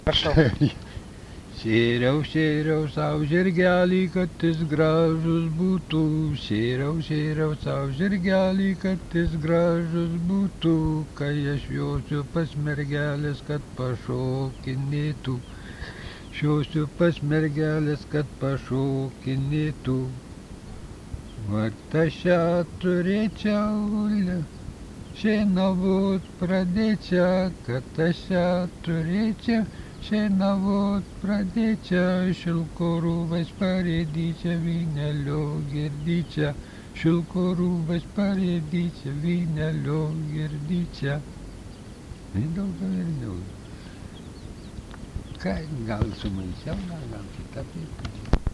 Prašau. Šėriau, šėriau savo žirgelį, kad jis gražus būtų. Šėriau savo žirgelį, kad jis gražus būtų. Kai aš josiu pas mergelės, kad pašokinėtų. Šiosiu pas mergelės, kad pašokinėtų. Vat aš ją turėčiau, šienavot pradėčiau, kad aš ją turėčiau. Šienavot pradėčiau, šilko rūbais parėdyčiau, vynelio girdyčiau. Šilko rūbais parėdyčiau, vynelio girdyčiau. Daugiau ir daugiau. Ką gal sumaišiau, gal kitą taip.